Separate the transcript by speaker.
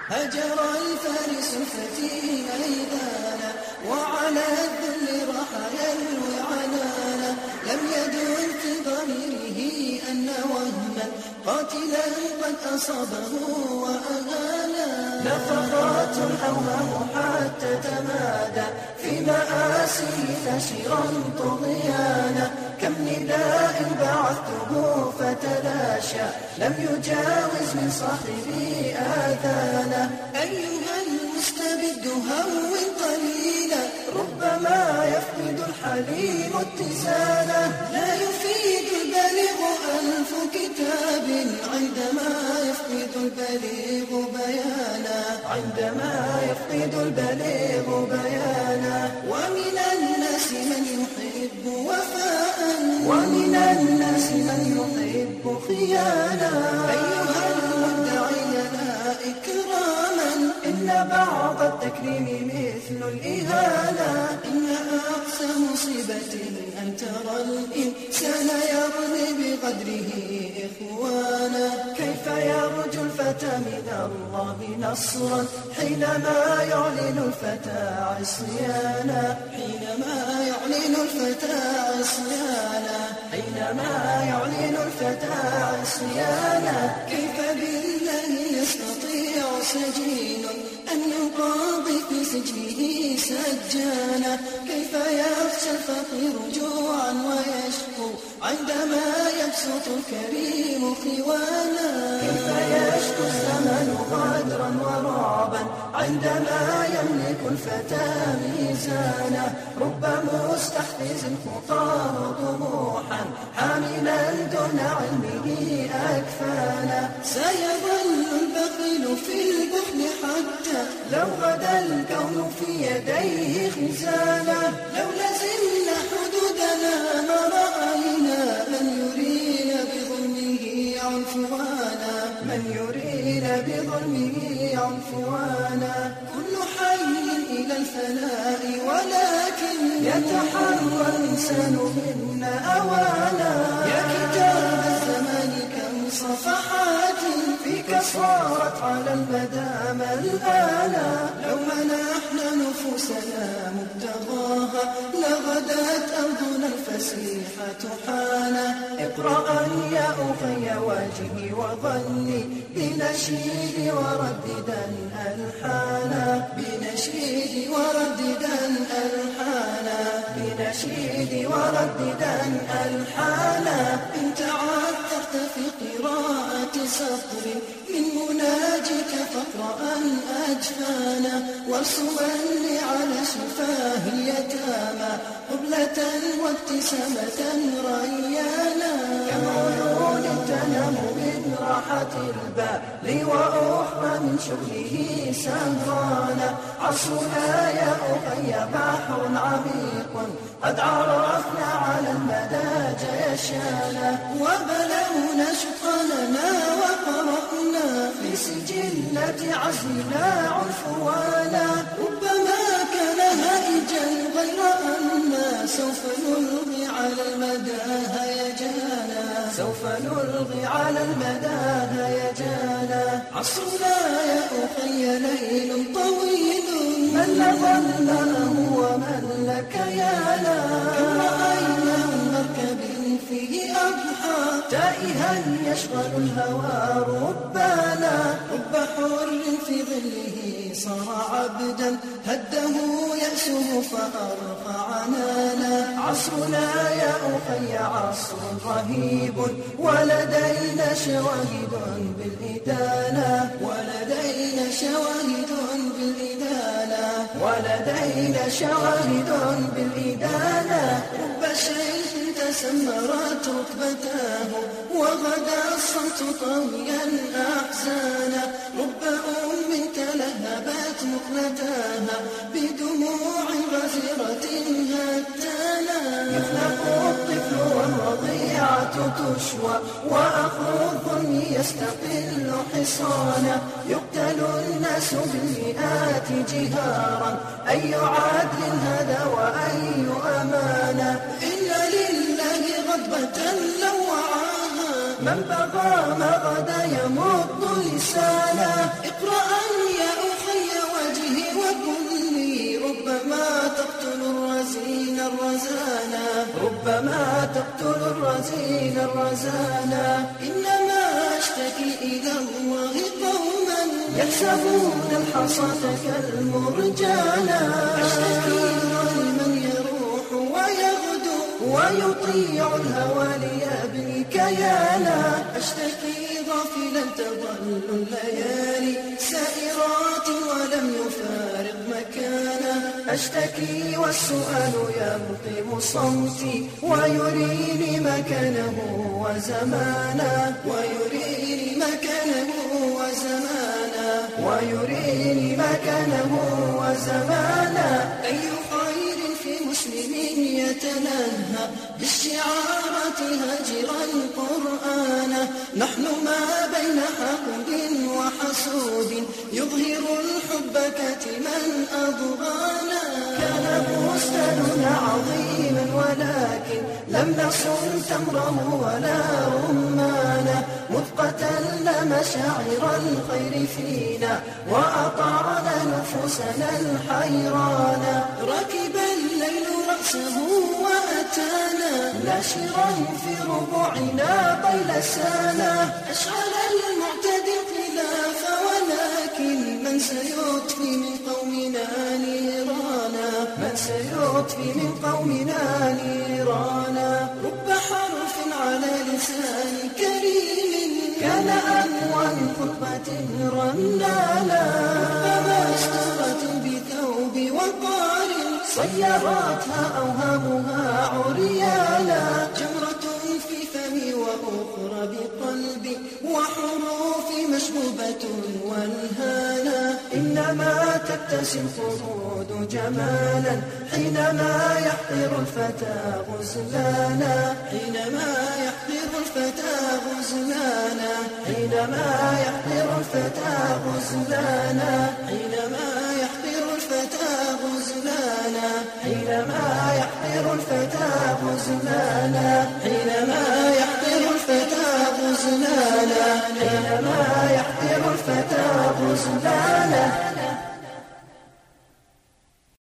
Speaker 1: هجر الفارس الفتي ميدانا، وعلى الذل راح يلوي عنانا. لم يدن في ضميره أن وهما قاتلا قد أصابه وأهانا. نفقات الأوهام حتى تمادى في مآسيه نشرا طغيانا. كم نداء بعثته فتلاشى لم يجاوز من صاحبي آذانا. أيها المستبد هون قليلا، ربما يفقد الحليم اتزانا. لا يفيد البليغ ألف كتاب عندما يفقد البليغ بيانا. عندما يفقد البليغ بيانا. ومن الناس من يحب وفاء، ومن الناس من يحب خيانا. أيها المدعي لنا إكراما، إن بعض التكريم مثل الإهانة. إن أقسى مصيبة أن ترى الإنسان يرمي بقدره إخوانا. كيف يرجو الفتى من الله نصرا حينما يعلن الفتى عصيانا. حينما يعلن الفتى عصيانا. حينما يعلن الفتى عصيانا. كيف بالله يستطيع سجين أن يقاضي في سجنه سجانا. كيف يخشى الفقير جوعا ويشكو عندما يبسط الكريم خوانا. كيف يشكو الزمن غدرا ورعبا عندما يملك الفتى ميزانا. رب مستحفز خطاه طموحا حاملا دون علمه أكفانا. سيظل البخيل في البخل حتى لو غدا الكون في يديه خزانا. لو لزمنا حدودنا ما رأينا من يرينا بظلمه عنفوانا. من يرينا بظلمه عنفوانا. كل حي إلى الفناء ولكن يتحرى الإنسان منا أوانا. يا كتاب الزمان كم صفحات فيك صارت على المدى ملآنا. لو منحنا نفوسنا مبتغاها لغدت أرضنا الفسيحة حانا. اقرأ يا أخي واجهي وظني بنشيد ورددا ألحانا. بنشيد ورددا ألحانا. بنشيد ورددا ألحانا. إن تعثرت في قراءة سطر من مناجك فاقرأ أجفانا. وارسما لي على شفاه اليتامى قبلة وابتسامة ريانا. كم عيون تنام من راحة البال وأخرى من شغله سهرانا. عصرنا يا أخي بحر عميق قد عرفنا على المدى جيشانا. وبلغنا شقنا وقرأنا في سجلة عزمنا عنفوانا. ربما كان هائجا غير أننا سوف نلغي على المدى هيجانا. سوف نلغي على المدى هيجانا. عصرنا يا أخي ليل طويل من ظله ومن كيانا. كم رأينا مركب فيه أضحى تائها يشغل الهوى ربانا. رب حر في ظله صار عبدا هده يأسه فأرفع عنانا. عصرنا يا أخي عصر رهيب ولدينا شواهد بالإدانة. ولدينا شواهد بالإدانة. ولدينا شواهد بالإدانة. رب شيخ تسمرت ركبتاه وغدا الصوت طويا أحزانا. رب أم تلهبت مقلتاها بدموع غزيرة هتانا. يخلق الطفل والرضيعة تشوى وأخو الظلم يستقل حصانا. يقتل الناس بالمئات جهارا. أي عدل هذا وأي أمانة. إن لله غضبة لوعاها من بغى ما غدا يمض لسانا. اقرأ يا وقل لي ربما تقتل الرزين الرزانا، ربما تقتل الرزين الرزانا. إنما أشتكي إلى الله قوما يحسبون الحصاة كالمرجانا، أشتكي ظلما يروح ويغدو ويطيع الهوى ليبني كيانا، أشتكي غافلا تظل الليالي سائرات ولم يفارق مكانا، أشتكي والسؤال يلطم صوتي ويريني مكانه وزمانا، ويريني مكانه وزمانا، ويريني مكانه وزمانا. أي خير في مسلم يتنهى بالشعارات هاجرا القرآن، نحن ما بين حقد وحسود يظهر الحب كتما أضغانا. كان بستاننا عظيما ولكن لم نصن تمره ولا رمانا، مذ قتلنا مشاعر الخير فينا وأطعنا نفوسنا الحيرانا. ركب الليل رأسه وأتانا ناشرا في ربوعنا طيل سانا، أشعل المعتدي الخلاف ولكن من سيطفي من قومنا نيرانا، من سيطفي من قومنا نيرانا. رب حرف على لسان كريم كان أنوى خطبة رنانا، ربما اشترت بثوب وقار صيرتها أوهامها عريانا، جمرة في فمي وأخرى بقلبي وحروفي مشبوبة والهانا. إنما تكتسي الخلود جمالا حينما يحقر الفتى غزلانا، حينما يحقر الفتى غزلانا، حينما يحقر الفتى غزلانا، حينما يحقر الفتى غزلانا، حينما يحقر الفتى غزلانا، حينما يحقر الفتى غزلانا، حينما يحقر الفتى غزلانا.